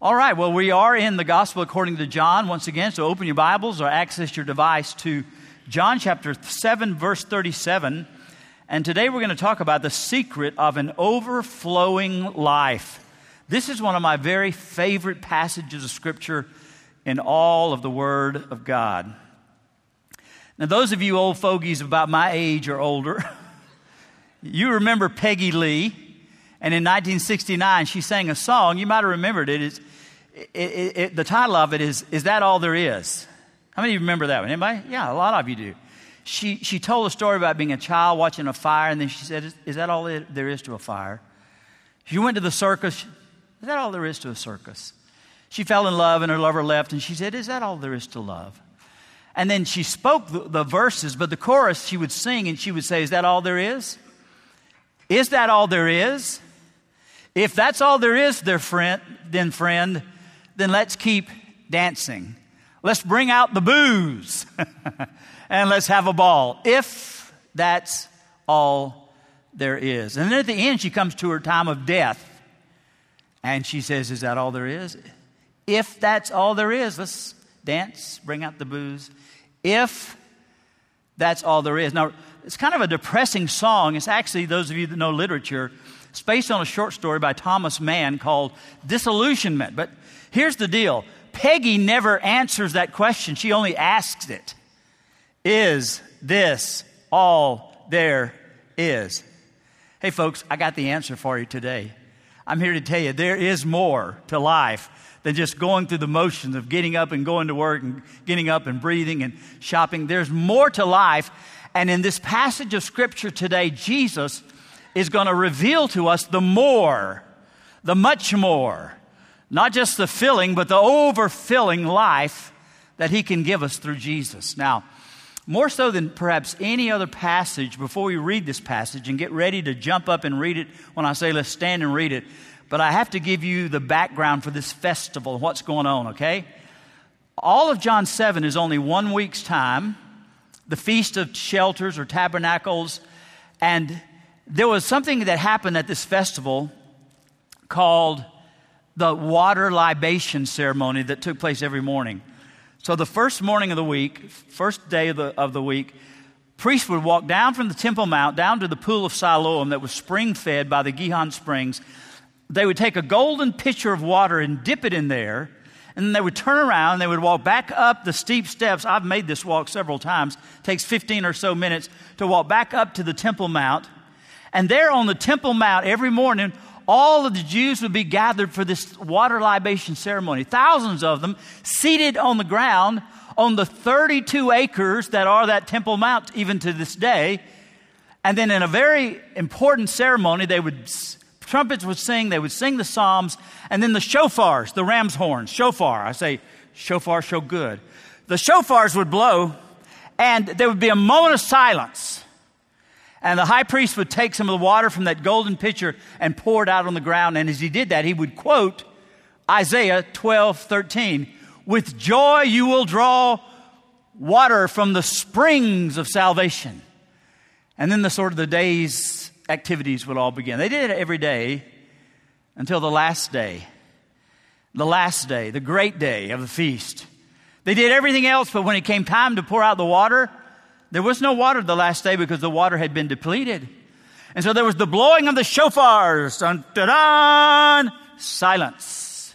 All right, well, we are in the Gospel according to John once again, so open your Bibles or access your device to John chapter 7, verse 37. And today we're going to talk about the secret of an overflowing life. This is one of my very favorite passages of Scripture in all of the Word of God. Now, those of you old fogies about my age or older, you remember Peggy Lee. And in 1969, she sang a song. You might have remembered it. The title of it is That All There Is? How many of you remember that one? Anybody? Yeah, a lot of you do. She told a story about being a child watching a fire, and then she said, is that all there is to a fire? She went to the circus. Is that all there is to a circus? She fell in love, and her lover left, and she said, is that all there is to love? And then she spoke the verses, but the chorus she would sing, and she would say, is that all there is? Is that all there is? If that's all there is, then let's keep dancing. Let's bring out the booze and let's have a ball. If that's all there is. And then at the end, she comes to her time of death. And she says, is that all there is? If that's all there is, let's dance, bring out the booze. If that's all there is. Now, it's kind of a depressing song. It's actually, those of you that know literature, it's based on a short story by Thomas Mann called Disillusionment. But here's the deal. Peggy never answers that question. She only asks it. Is this all there is? Hey, folks, I got the answer for you today. I'm here to tell you there is more to life than just going through the motions of getting up and going to work and getting up and breathing and shopping. There's more to life. And in this passage of Scripture today, Jesus is going to reveal to us the more, the much more, not just the filling, but the overfilling life that He can give us through Jesus. Now, more so than perhaps any other passage, before we read this passage and get ready to jump up and read it when I say let's stand and read it, but I have to give you the background for this festival and what's going on, okay? All of John 7 is only 1 week's time, the Feast of Shelters or Tabernacles, and there was something that happened at this festival called the water libation ceremony that took place every morning. So the first morning of the week, first day of the week, priests would walk down from the Temple Mount down to the pool of Siloam that was spring-fed by the Gihon Springs. They would take a golden pitcher of water and dip it in there, and then they would turn around and they would walk back up the steep steps. I've made this walk several times. It takes 15 or so minutes to walk back up to the Temple Mount. And there on the Temple Mount every morning, all of the Jews would be gathered for this water libation ceremony. Thousands of them seated on the ground on the 32 acres that are that Temple Mount even to this day. And then in a very important ceremony, trumpets would sing, they would sing the psalms, and then the shofars, the ram's horns, shofar. I say shofar, so good. The shofars would blow, and there would be a moment of silence. And the high priest would take some of the water from that golden pitcher and pour it out on the ground. And as he did that, he would quote Isaiah 12:13. With joy you will draw water from the springs of salvation. And then the day's activities would all begin. They did it every day until the last day. The last day, the great day of the feast. They did everything else, but when it came time to pour out the water, there was no water the last day because the water had been depleted. And so there was the blowing of the shofars. Dun, dun, dun, silence.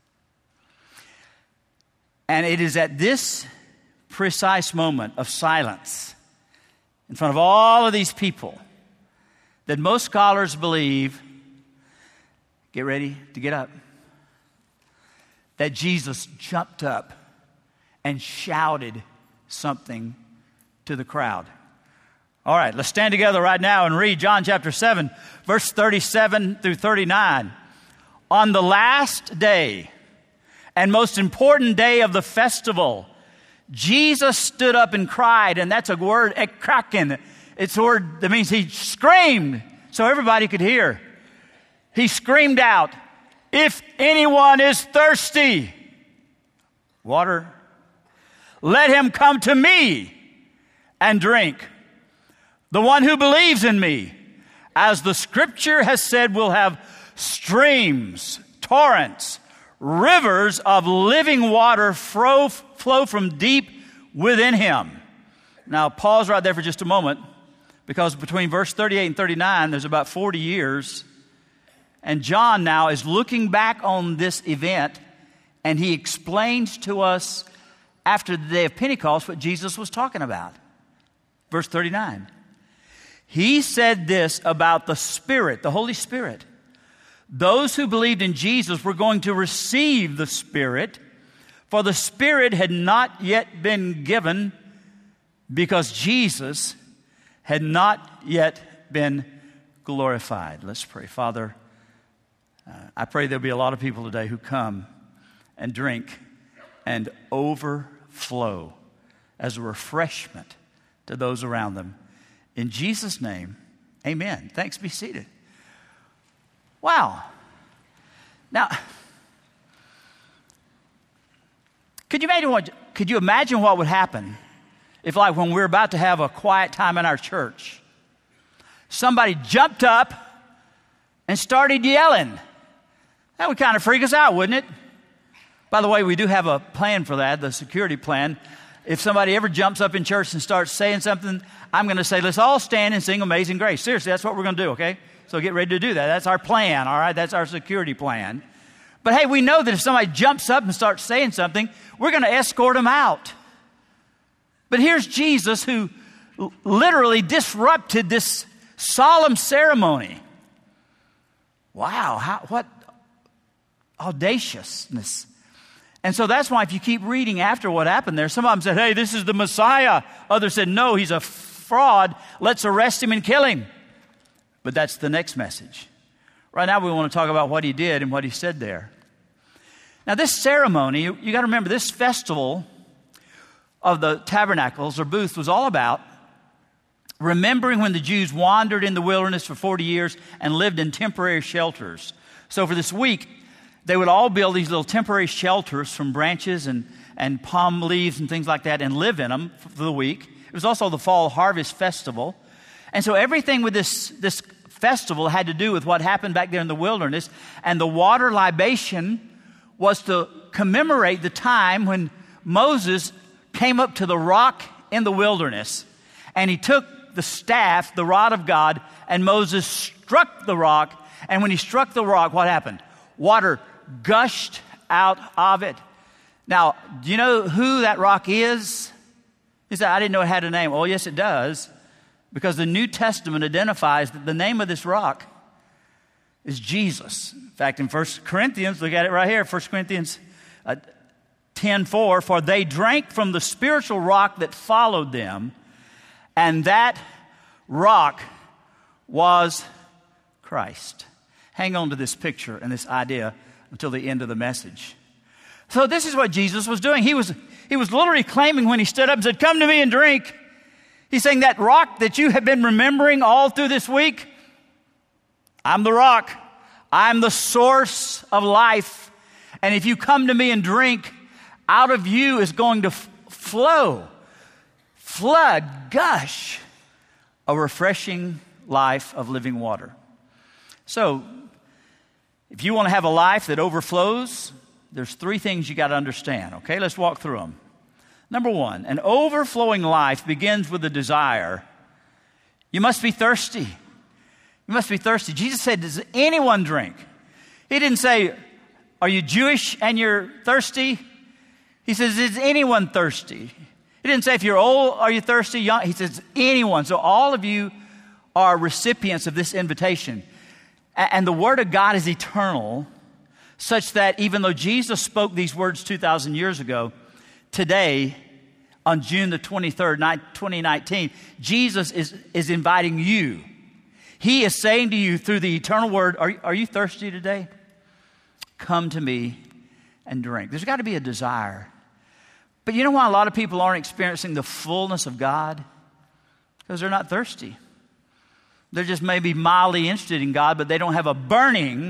And it is at this precise moment of silence in front of all of these people that most scholars believe, get ready to get up, that Jesus jumped up and shouted something to the crowd. All right, let's stand together right now and read John chapter 7, verse 37 through 39. On the last day and most important day of the festival, Jesus stood up and cried, and that's a word, ekkraken. It's a word that means he screamed so everybody could hear. He screamed out, if anyone is thirsty, water, let him come to me and drink. The one who believes in me, as the Scripture has said, will have streams, torrents, rivers of living water flow from deep within him. Now, pause right there for just a moment, because between verse 38 and 39, there's about 40 years. And John now is looking back on this event, and he explains to us after the day of Pentecost what Jesus was talking about. Verse 39. He said this about the Spirit, the Holy Spirit. Those who believed in Jesus were going to receive the Spirit, for the Spirit had not yet been given because Jesus had not yet been glorified. Let's pray. Father, I pray there'll be a lot of people today who come and drink and overflow as a refreshment to those around them. In Jesus' name, amen. Thanks. Be seated. Wow. Now, could you imagine what would happen if, like, when we're about to have a quiet time in our church, somebody jumped up and started yelling? That would kind of freak us out, wouldn't it? By the way, we do have a plan for that, the security plan. If somebody ever jumps up in church and starts saying something, I'm going to say, let's all stand and sing Amazing Grace. Seriously, that's what we're going to do, okay? So get ready to do that. That's our plan, all right? That's our security plan. But hey, we know that if somebody jumps up and starts saying something, we're going to escort them out. But here's Jesus, who literally disrupted this solemn ceremony. Wow, what audaciousness. And so that's why if you keep reading after what happened there, some of them said, hey, this is the Messiah. Others said, no, he's a fraud. Let's arrest him and kill him. But that's the next message. Right now we want to talk about what he did and what he said there. Now this ceremony, you got to remember, this festival of the tabernacles or booths was all about remembering when the Jews wandered in the wilderness for 40 years and lived in temporary shelters. So for this week, they would all build these little temporary shelters from branches and palm leaves and things like that and live in them for the week. It was also the fall harvest festival. And so everything with this festival had to do with what happened back there in the wilderness. And the water libation was to commemorate the time when Moses came up to the rock in the wilderness. And he took the staff, the rod of God, and Moses struck the rock. And when he struck the rock, what happened? Water gushed out of it. Now, do you know who that rock is? He said, I didn't know it had a name. Oh, yes, it does. Because the New Testament identifies that the name of this rock is Jesus. In fact, in 1 Corinthians, look at it right here, 1 Corinthians 10:4, for they drank from the spiritual rock that followed them, and that rock was Christ. Hang on to this picture and this idea until the end of the message. So this is what Jesus was doing. He was literally claiming when he stood up and said, come to me and drink. He's saying that rock that you have been remembering all through this week, I'm the rock. I'm the source of life. And if you come to me and drink, out of you is going to flow, flood, gush, a refreshing life of living water. So, if you want to have a life that overflows, there's three things you got to understand, okay? Let's walk through them. Number one, an overflowing life begins with a desire. You must be thirsty. You must be thirsty. Jesus said, does anyone drink? He didn't say, are you Jewish and you're thirsty? He says, is anyone thirsty? He didn't say, if you're old, are you thirsty? Young? He says, anyone. So all of you are recipients of this invitation. And the Word of God is eternal, such that even though Jesus spoke these words 2,000 years ago, today, on June the 23rd, 2019, Jesus is inviting you. He is saying to you through the eternal Word, are you thirsty today? Come to me and drink. There's got to be a desire. But you know why a lot of people aren't experiencing the fullness of God? Because they're not thirsty. They're just maybe mildly interested in God, but they don't have a burning,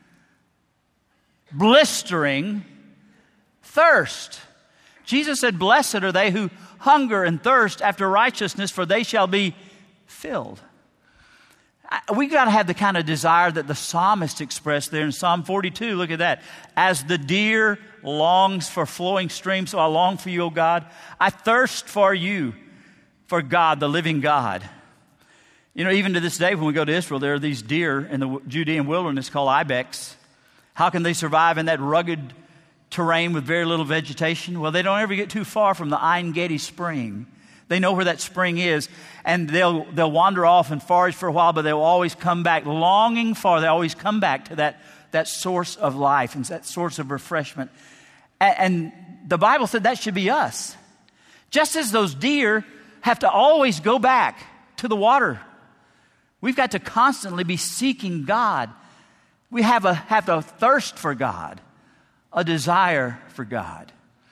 blistering thirst. Jesus said, blessed are they who hunger and thirst after righteousness, for they shall be filled. We got to have the kind of desire that the psalmist expressed there in Psalm 42. Look at that. As the deer longs for flowing streams, so I long for you, O God. I thirst for you, for God, the living God. You know, even to this day, when we go to Israel, there are these deer in the Judean wilderness called ibex. How can they survive in that rugged terrain with very little vegetation? Well, they don't ever get too far from the Ein Gedi spring. They know where that spring is, and they'll wander off and forage for a while, but they'll always come back longing for, they always come back to that source of life and that source of refreshment. And the Bible said that should be us. Just as those deer have to always go back to the water, we've got to constantly be seeking God. We have a thirst for God, a desire for God.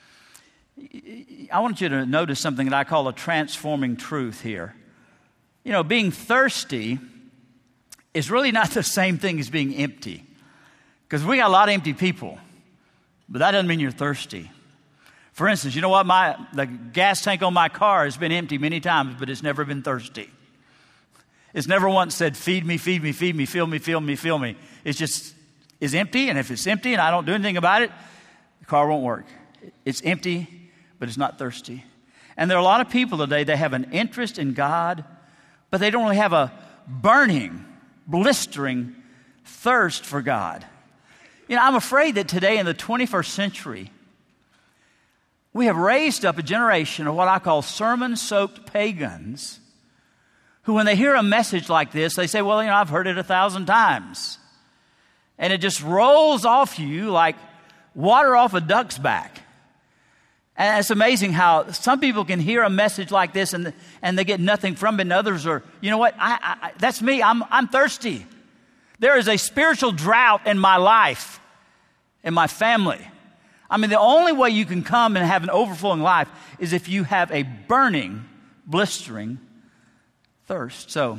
I want you to notice something that I call a transforming truth here. You know, being thirsty is really not the same thing as being empty. Because we got a lot of empty people, but that doesn't mean you're thirsty. For instance, you know what? The gas tank on my car has been empty many times, but it's never been thirsty. It's never once said, feed me, feed me, feed me, fill me, fill me, fill me. It's just is empty, and if it's empty and I don't do anything about it, the car won't work. It's empty, but it's not thirsty. And there are a lot of people today, they have an interest in God, but they don't really have a burning, blistering thirst for God. You know, I'm afraid that today in the 21st century, we have raised up a generation of what I call sermon-soaked pagans who, when they hear a message like this, they say, well, you know, I've heard it 1,000 times. And it just rolls off you like water off a duck's back. And it's amazing how some people can hear a message like this and they get nothing from it, and others are, you know what, that's me, I'm thirsty. There is a spiritual drought in my life, in my family. I mean, the only way you can come and have an overflowing life is if you have a burning, blistering thirst. So,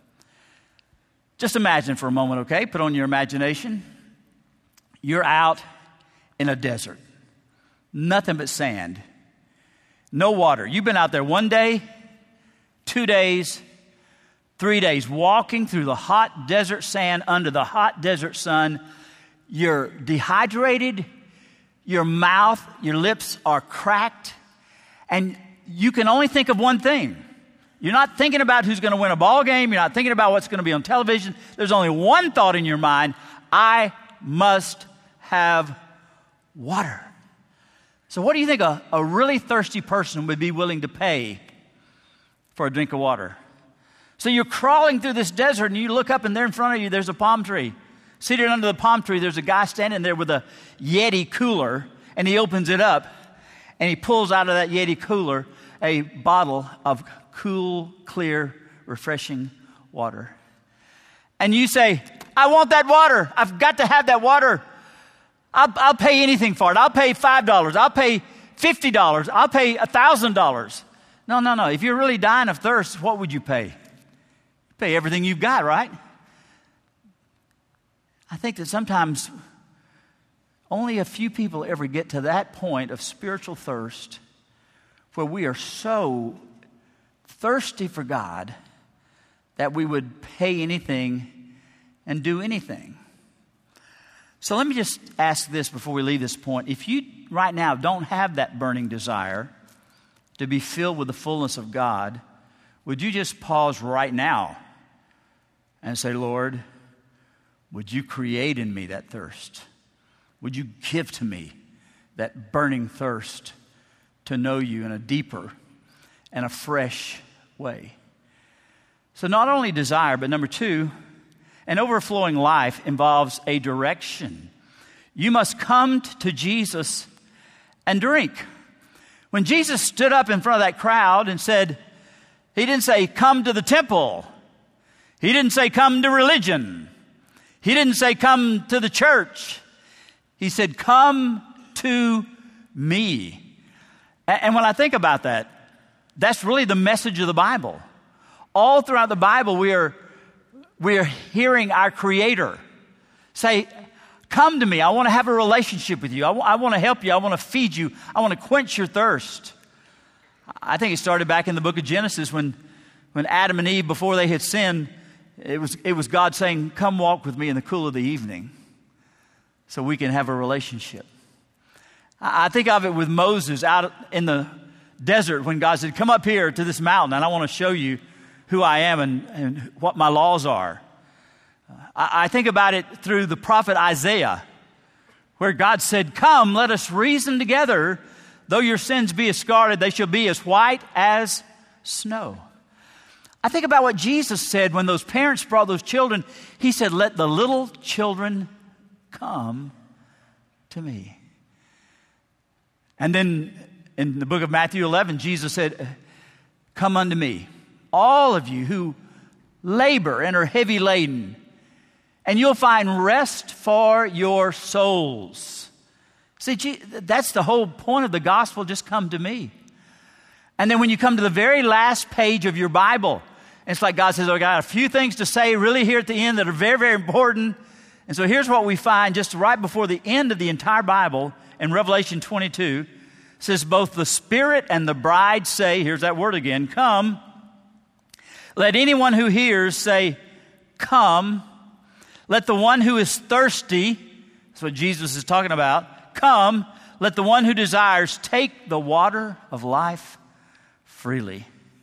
just imagine for a moment, okay? Put on your imagination. You're out in a desert. Nothing but sand. No water. You've been out there 1 day, 2 days, 3 days, walking through the hot desert sand under the hot desert sun. You're dehydrated. Your mouth, your lips are cracked. And you can only think of one thing. You're not thinking about who's going to win a ball game. You're not thinking about what's going to be on television. There's only one thought in your mind. I must have water. So what do you think a really thirsty person would be willing to pay for a drink of water? So you're crawling through this desert and you look up and there in front of you, there's a palm tree. Seated under the palm tree, there's a guy standing there with a Yeti cooler, and he opens it up and he pulls out of that Yeti cooler a bottle of cool, clear, refreshing water. And you say, I want that water. I've got to have that water. I'll pay anything for it. I'll pay $5. I'll pay $50. I'll pay $1,000. No. If you're really dying of thirst, what would you pay? You pay everything you've got, right? I think that sometimes only a few people ever get to that point of spiritual thirst where we are so thirsty for God that we would pay anything and do anything. So let me just ask this before we leave this point. If you right now don't have that burning desire to be filled with the fullness of God, would you just pause right now and say, Lord, would you create in me that thirst? Would you give to me that burning thirst to know you in a deeper and a fresh way? So not only desire, but number two, an overflowing life involves a direction. You must come to Jesus and drink. When Jesus stood up in front of that crowd and said, he didn't say, come to the temple. He didn't say, come to religion. He didn't say, come to the church. He said, come to me. And when I think about that, that's really the message of the Bible. All throughout the Bible, we are hearing our Creator say, come to me. I want to have a relationship with you. I want to help you. I want to feed you. I want to quench your thirst. I think it started back in the book of Genesis when Adam and Eve, before they had sinned, It was God saying, come walk with me in the cool of the evening so we can have a relationship. I think of it with Moses out in the desert when God said, come up here to this mountain and I want to show you who I am and what my laws are. I think about it through the prophet Isaiah, where God said, come, let us reason together. Though your sins be as scarlet, they shall be as white as snow. I think about what Jesus said when those parents brought those children. He said, let the little children come to me. And then in the book of Matthew 11, Jesus said, come unto me, all of you who labor and are heavy laden, and you'll find rest for your souls. See, that's the whole point of the gospel, just come to me. And then when you come to the very last page of your Bible, it's like God says, I got a few things to say really here at the end that are very, very important. And so here's what we find just right before the end of the entire Bible in Revelation 22. It says, both the Spirit and the bride say, here's that word again, come. Let anyone who hears say, come. Let the one who is thirsty, that's what Jesus is talking about, come. Let the one who desires take the water of life freely.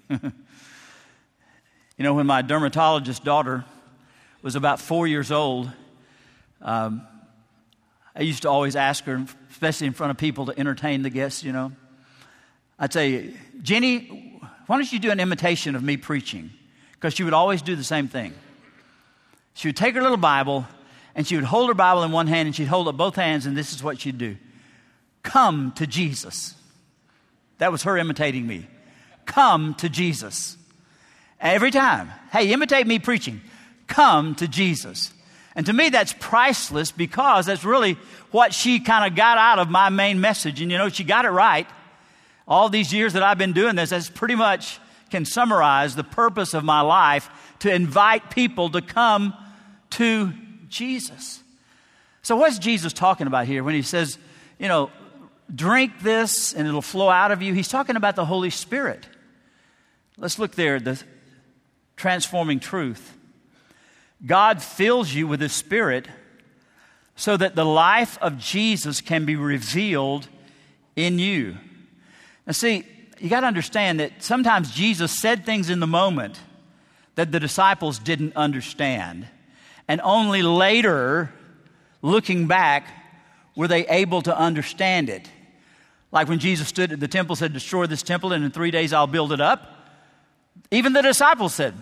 You know, when my dermatologist daughter was about 4 years old, I used to always ask her, especially in front of people, to entertain the guests, you know. I'd say, Jenny, why don't you do an imitation of me preaching? Because she would always do the same thing. She would take her little Bible, and she would hold her Bible in one hand, and she'd hold up both hands, and this is what she'd do. Come to Jesus. That was her imitating me. Come to Jesus. Every time. Hey, imitate me preaching. Come to Jesus. And to me, that's priceless because that's really what she kind of got out of my main message. And you know, she got it right. All these years that I've been doing this, that's pretty much can summarize the purpose of my life, to invite people to come to Jesus. So what's Jesus talking about here when he says, you know, drink this and it'll flow out of you? He's talking about the Holy Spirit. Let's look there, the transforming truth. God fills you with His Spirit so that the life of Jesus can be revealed in you. Now see, you got to understand that sometimes Jesus said things in the moment that the disciples didn't understand. And only later, looking back, were they able to understand it. Like when Jesus stood at the temple, said, destroy this temple and in 3 days I'll build it up. Even the disciples said.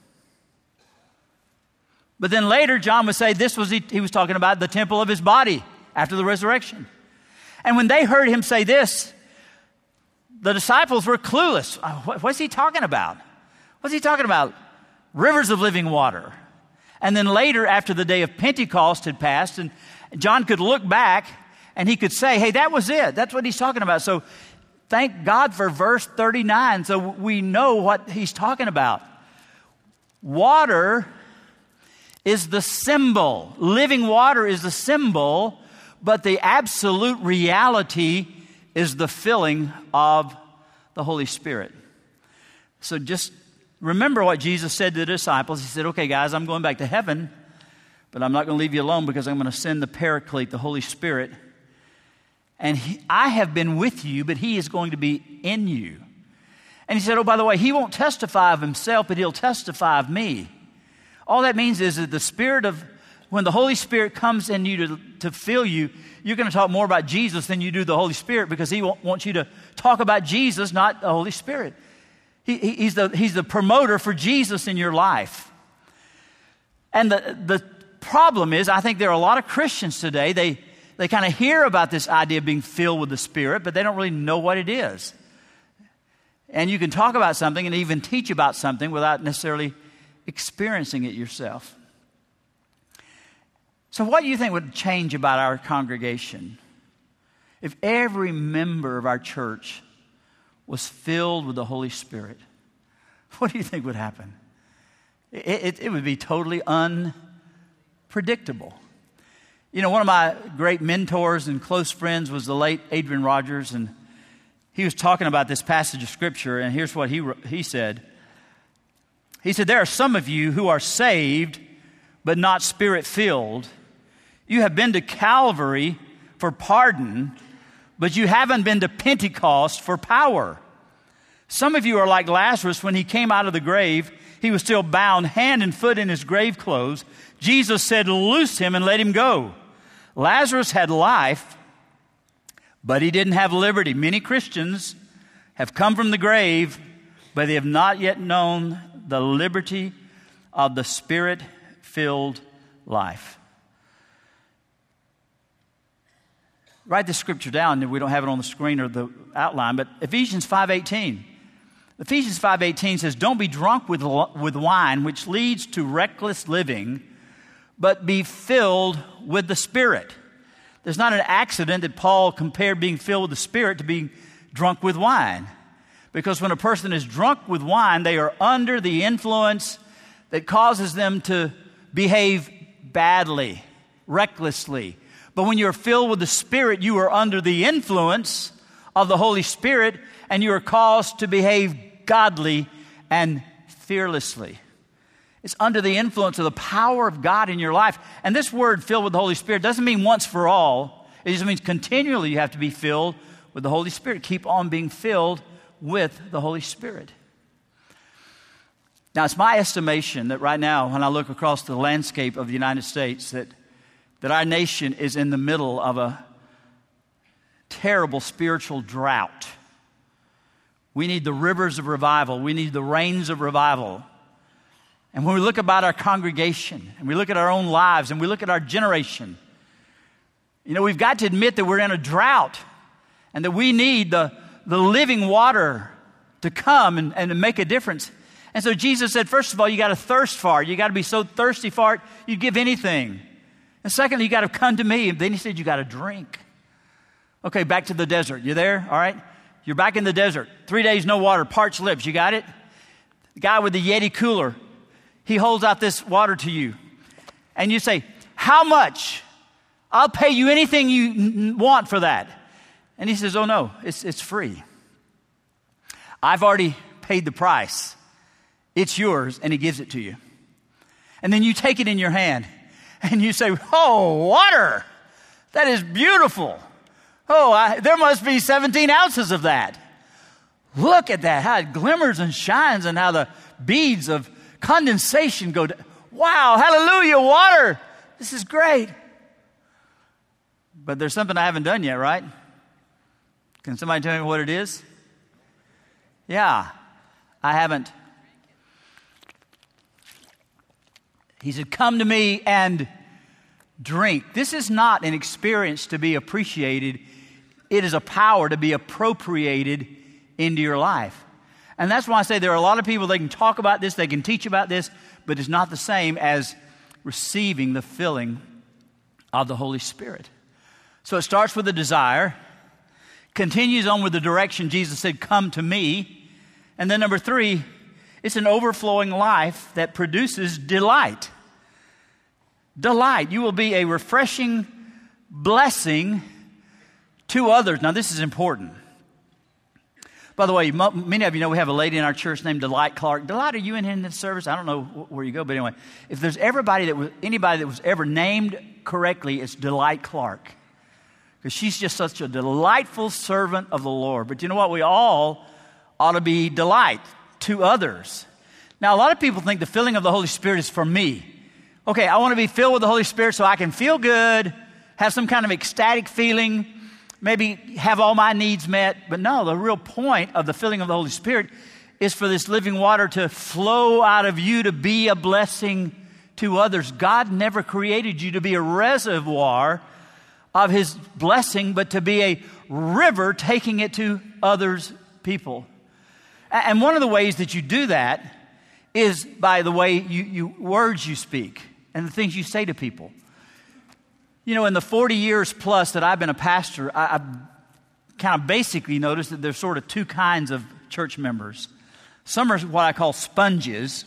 But then later, John would say he was talking about the temple of his body after the resurrection. And when they heard him say this, the disciples were clueless. What's he talking about? What's he talking about? Rivers of living water. And then later, after the day of Pentecost had passed, and John could look back and he could say, hey, that was it. That's what he's talking about. So thank God for verse 39, so we know what he's talking about. Water is the symbol. Living water is the symbol, but the absolute reality is the filling of the Holy Spirit. So just remember what Jesus said to the disciples. He said, okay, guys, I'm going back to heaven, but I'm not going to leave you alone because I'm going to send the Paraclete, the Holy Spirit. And I have been with you, but He is going to be in you. And He said, oh, by the way, He won't testify of Himself, but He'll testify of me. All that means is that when the Holy Spirit comes in you to fill you, you're going to talk more about Jesus than you do the Holy Spirit because He wants you to talk about Jesus, not the Holy Spirit. He's the promoter for Jesus in your life. And the problem is, I think there are a lot of Christians today, they kind of hear about this idea of being filled with the Spirit, but they don't really know what it is. And you can talk about something and even teach about something without necessarily experiencing it yourself. So what do you think would change about our congregation if every member of our church was filled with the Holy Spirit? What do you think would happen? It would be totally unpredictable. You know, one of my great mentors and close friends was the late Adrian Rogers, and he was talking about this passage of Scripture, and here's what he said. He said, there are some of you who are saved, but not Spirit-filled. You have been to Calvary for pardon, but you haven't been to Pentecost for power. Some of you are like Lazarus. When he came out of the grave, he was still bound hand and foot in his grave clothes. Jesus said, loose him and let him go. Lazarus had life, but he didn't have liberty. Many Christians have come from the grave, but they have not yet known the liberty of the Spirit-filled life. Write the scripture down. We don't have it on the screen or the outline, but Ephesians 5:18. Ephesians 5:18 says, don't be drunk with wine, which leads to reckless living, but be filled with the Spirit. There's not an accident that Paul compared being filled with the Spirit to being drunk with wine. Because when a person is drunk with wine, they are under the influence that causes them to behave badly, recklessly. But when you're filled with the Spirit, you are under the influence of the Holy Spirit, and you are caused to behave godly and fearlessly. It's under the influence of the power of God in your life. And this word, filled with the Holy Spirit, doesn't mean once for all. It just means continually you have to be filled with the Holy Spirit. Keep on being filled with the Holy Spirit. Now, it's my estimation that right now, when I look across the landscape of the United States, that our nation is in the middle of a terrible spiritual drought. We need the rivers of revival. We need the rains of revival. And when we look about our congregation, and we look at our own lives, and we look at our generation, we've got to admit that we're in a drought, and that we need the living water to come and to make a difference. And so Jesus said, first of all, you got to thirst for it. You got to be so thirsty for it, you'd give anything. And secondly, you got to come to me. And then he said, you got to drink. Okay, back to the desert. You there? All right. You're back in the desert. 3 days, no water, parched lips. You got it? The guy with the Yeti cooler, he holds out this water to you. And you say, how much? I'll pay you anything you want for that. And he says, oh no, it's free. I've already paid the price. It's yours, and he gives it to you. And then you take it in your hand, and you say, oh, water. That is beautiful. Oh, there must be 17 ounces of that. Look at that, how it glimmers and shines, and how the beads of condensation go down. Wow, hallelujah, water. This is great. But there's something I haven't done yet, right? Can somebody tell me what it is? Yeah, I haven't. He said, come to me and drink. This is not an experience to be appreciated. It is a power to be appropriated into your life. And that's why I say there are a lot of people, they can talk about this, they can teach about this, but it's not the same as receiving the filling of the Holy Spirit. So it starts with a desire, continues on with the direction Jesus said, come to me. And then number 3, it's an overflowing life that produces delight. Delight. You will be a refreshing blessing to others. Now, this is important. By the way, many of you know we have a lady in our church named Delight Clark. Delight, are you in this service? I don't know where you go, but anyway, if there's anybody that was ever named correctly, it's Delight Clark. Because she's just such a delightful servant of the Lord. But you know what? We all ought to be delight to others. Now, a lot of people think the filling of the Holy Spirit is for me. Okay, I want to be filled with the Holy Spirit so I can feel good, have some kind of ecstatic feeling, maybe have all my needs met. But no, the real point of the filling of the Holy Spirit is for this living water to flow out of you to be a blessing to others. God never created you to be a reservoir of His blessing, but to be a river taking it to others' people. And one of the ways that you do that is by the way words you speak and the things you say to people. You know, in the 40 years plus that I've been a pastor, I've kind of basically noticed that there's sort of two kinds of church members. Some are what I call sponges,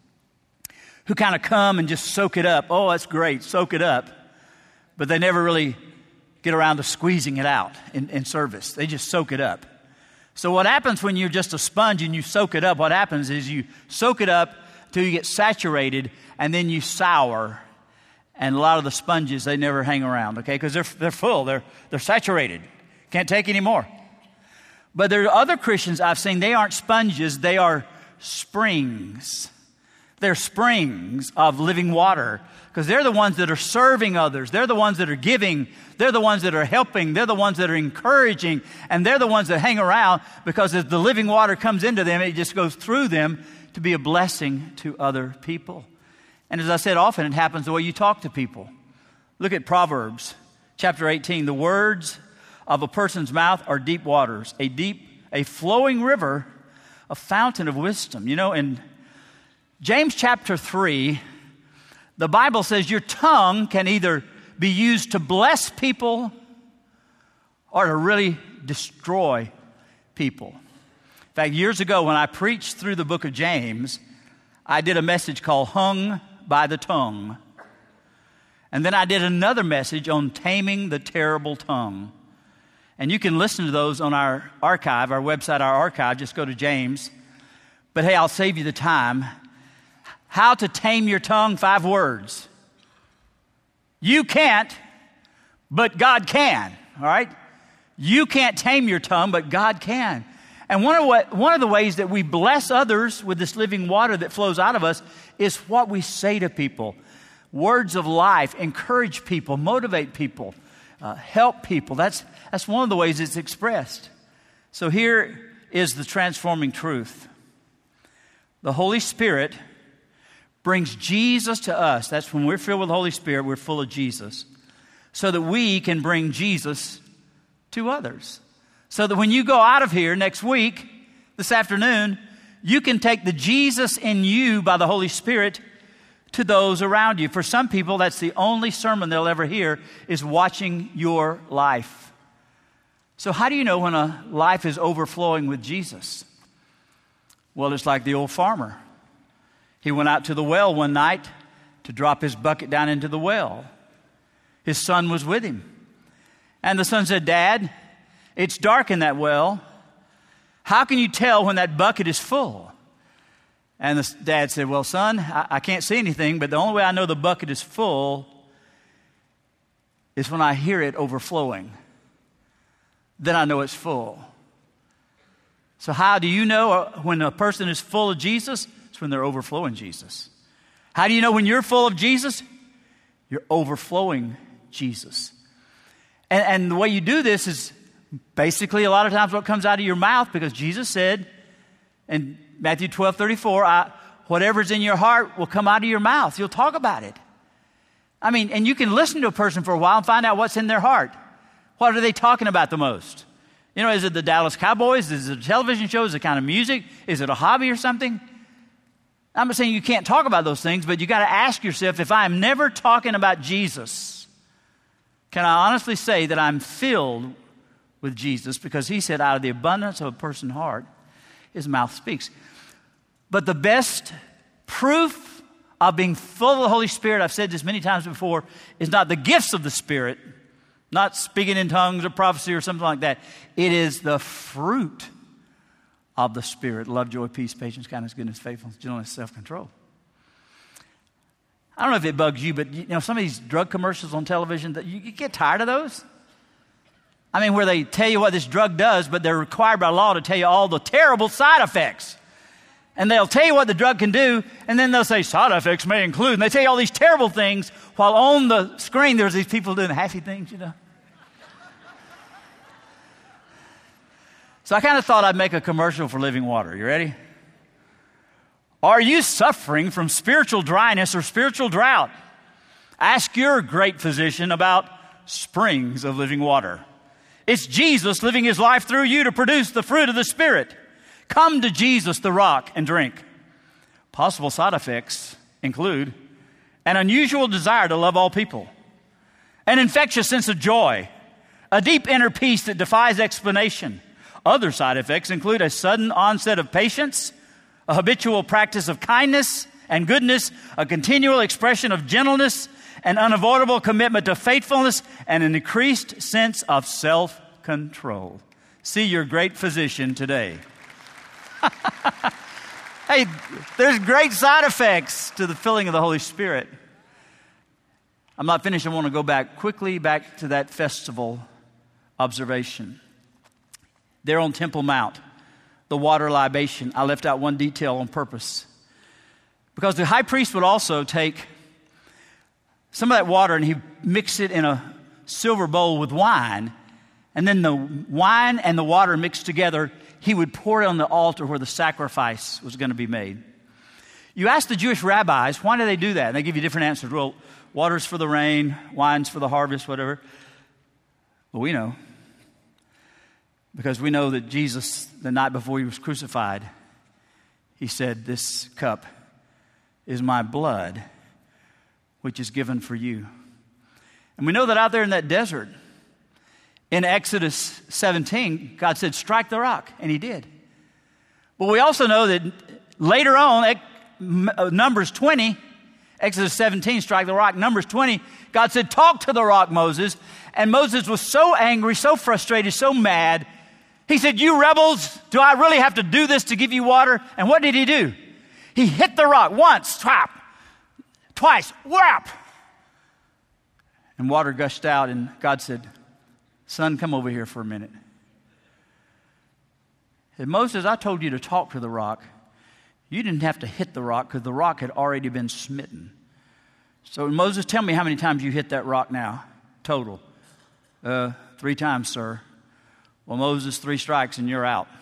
who kind of come and just soak it up. Oh, that's great, soak it up. But they never really get around to squeezing it out in service. They just soak it up. So what happens when you're just a sponge and you soak it up, what happens is you soak it up till you get saturated, and then you sour. And a lot of the sponges, they never hang around, okay? Because they're full, they're saturated. Can't take any more. But there are other Christians I've seen, they aren't sponges, they are springs. They're springs of living water. Because they're the ones that are serving others. They're the ones that are giving. They're the ones that are helping. They're the ones that are encouraging. And they're the ones that hang around because as the living water comes into them, it just goes through them to be a blessing to other people. And as I said, often it happens the way you talk to people. Look at Proverbs chapter 18. The words of a person's mouth are deep waters, a flowing river, a fountain of wisdom. You know, in James chapter 3, the Bible says your tongue can either be used to bless people or to really destroy people. In fact, years ago when I preached through the book of James, I did a message called Hung by the Tongue. And then I did another message on taming the terrible tongue. And you can listen to those on our archive, our website, our archive. Just go to James. But hey, I'll save you the time. How to tame your tongue, 5 words. You can't, but God can, all right? You can't tame your tongue, but God can. And one of the ways that we bless others with this living water that flows out of us is what we say to people. Words of life, encourage people, motivate people, help people. That's one of the ways it's expressed. So here is the transforming truth. The Holy Spirit brings Jesus to us. That's when we're filled with the Holy Spirit, we're full of Jesus. So that we can bring Jesus to others. So that when you go out of here next week, this afternoon, you can take the Jesus in you by the Holy Spirit to those around you. For some people, that's the only sermon they'll ever hear is watching your life. So how do you know when a life is overflowing with Jesus? Well, it's like the old farmer. He went out to the well one night to drop his bucket down into the well. His son was with him. And the son said, "Dad, it's dark in that well. How can you tell when that bucket is full?" And the dad said, "Well, son, I can't see anything, but the only way I know the bucket is full is when I hear it overflowing. Then I know it's full." So how do you know when a person is full of Jesus? It's when they're overflowing Jesus. How do you know when you're full of Jesus? You're overflowing Jesus. And the way you do this is basically a lot of times what comes out of your mouth, because Jesus said in Matthew 12:34, whatever's in your heart will come out of your mouth. You'll talk about it. I mean, and you can listen to a person for a while and find out what's in their heart. What are they talking about the most? You know, is it the Dallas Cowboys? Is it a television show? Is it kind of music? Is it a hobby or something? I'm not saying you can't talk about those things, but you got to ask yourself, if I'm never talking about Jesus, can I honestly say that I'm filled with Jesus? Because he said, out of the abundance of a person's heart, his mouth speaks. But the best proof of being full of the Holy Spirit, I've said this many times before, is not the gifts of the Spirit, not speaking in tongues or prophecy or something like that. It is the fruit of the Spirit: love, joy, peace, patience, kindness, goodness, faithfulness, gentleness, self-control. I don't know if it bugs you, but you know, some of these drug commercials on television, that you get tired of those. I mean, where they tell you what this drug does, but they're required by law to tell you all the terrible side effects. And they'll tell you what the drug can do, and then they'll say side effects may include, and they tell you all these terrible things, while on the screen there's these people doing happy things, you know. So I kind of thought I'd make a commercial for living water. You ready? Are you suffering from spiritual dryness or spiritual drought? Ask your great physician about springs of living water. It's Jesus living his life through you to produce the fruit of the Spirit. Come to Jesus, the rock, and drink. Possible side effects include an unusual desire to love all people, an infectious sense of joy, a deep inner peace that defies explanation. Other side effects include a sudden onset of patience, a habitual practice of kindness and goodness, a continual expression of gentleness, an unavoidable commitment to faithfulness, and an increased sense of self-control. See your great physician today. Hey, Hey, there's great side effects to the filling of the Holy Spirit. I'm not finished. I want to go quickly back to that festival observation. There on Temple Mount, the water libation. I left out one detail on purpose. Because the high priest would also take some of that water and he'd mix it in a silver bowl with wine. And then the wine and the water mixed together, he would pour it on the altar where the sacrifice was going to be made. You ask the Jewish rabbis, why do they do that? And they give you different answers. Well, water's for the rain, wine's for the harvest, whatever. Well, we know. Because we know that Jesus, the night before he was crucified, he said, this cup is my blood, which is given for you. And we know that out there in that desert, in Exodus 17, God said, strike the rock, and he did. But we also know that later on, Numbers 20, Exodus 17, strike the rock. Numbers 20, God said, talk to the rock, Moses. And Moses was so angry, so frustrated, so mad. He said, you rebels, do I really have to do this to give you water? And what did he do? He hit the rock once, twap, twice, whap. And water gushed out, and God said, son, come over here for a minute. He said, Moses, I told you to talk to the rock. You didn't have to hit the rock because the rock had already been smitten. So Moses, tell me how many times you hit that rock now, total. 3 times, sir. Well, Moses, 3 strikes and you're out.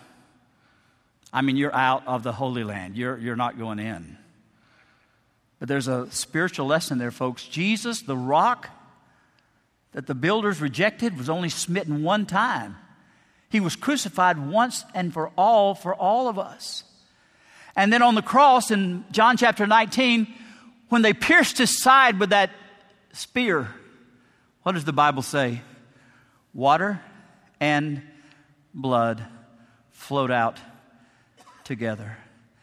I mean, you're out of the Holy Land. You're not going in. But there's a spiritual lesson there, folks. Jesus, the rock that the builders rejected, was only smitten one time. He was crucified once and for all of us. And then on the cross in John chapter 19, when they pierced his side with that spear, what does the Bible say? Water and blood flowed out together.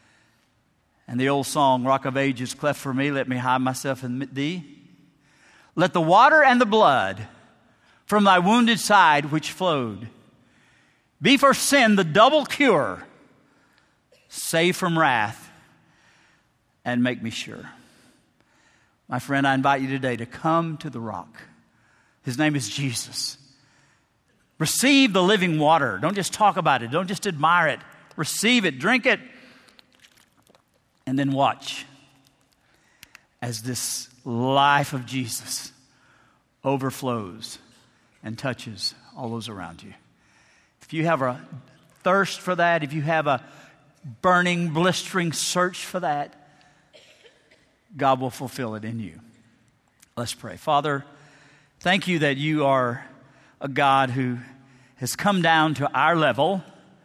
And the old song, Rock of Ages, cleft for me, let me hide myself in thee. Let the water and the blood from thy wounded side which flowed be for sin the double cure, save from wrath, and make me sure. My friend, I invite you today to come to the rock. His name is Jesus. Receive the living water. Don't just talk about it. Don't just admire it. Receive it, drink it, and then watch as this life of Jesus overflows and touches all those around you. If you have a thirst for that, if you have a burning, blistering search for that, God will fulfill it in you. Let's pray. Father, thank you that you are a God who has come down to our level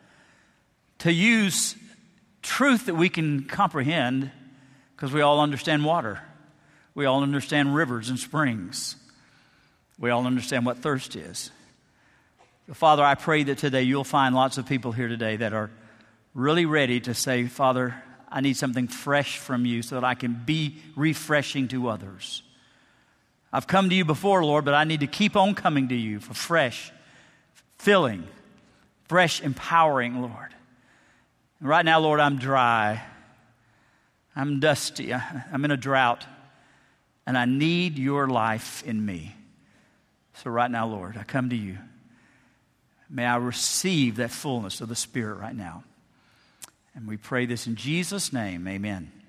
to use truth that we can comprehend, because we all understand water. We all understand rivers and springs. We all understand what thirst is. Father, I pray that today you'll find lots of people here today that are really ready to say, Father, I need something fresh from you so that I can be refreshing to others. I've come to you before, Lord, but I need to keep on coming to you for fresh filling, fresh empowering, Lord. And right now, Lord, I'm dry. I'm dusty. I'm in a drought. And I need your life in me. So right now, Lord, I come to you. May I receive that fullness of the Spirit right now. And we pray this in Jesus' name. Amen.